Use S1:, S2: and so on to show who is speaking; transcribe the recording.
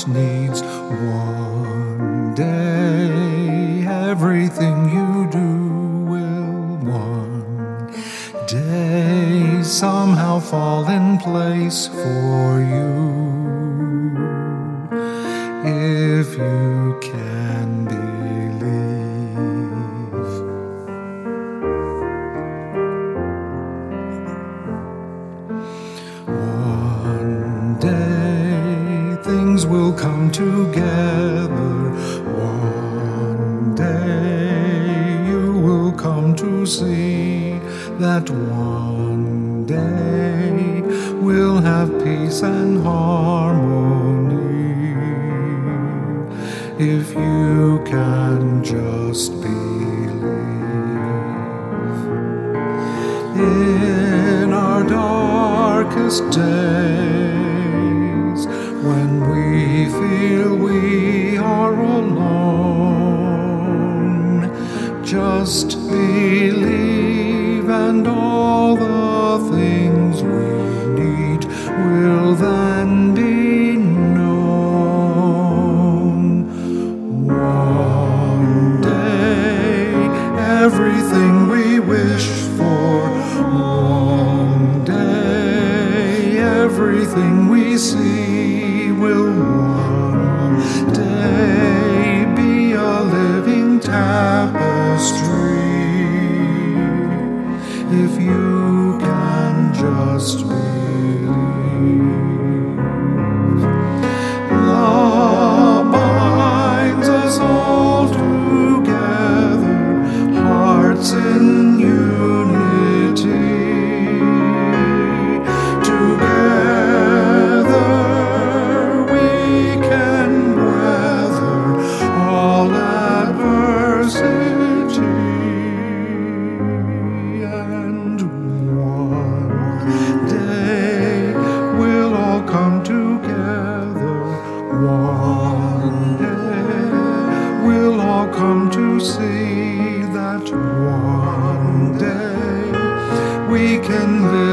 S1: needs. One day everything you do will one day somehow fall in place for you, if you can believe. One day things will come together. One day you will come to see that one day we'll have peace and harmony, if you can just believe. In our darkest days, when we feel we are alone, just believe and all the things we need will then be known. One day everything we wish for, one day everything we see will one day be a living tapestry, if you can just believe. Love binds us all together, hearts in unity. Together we can weather all adversity, and one day we'll all come together. One day we'll all come to see that one day we can live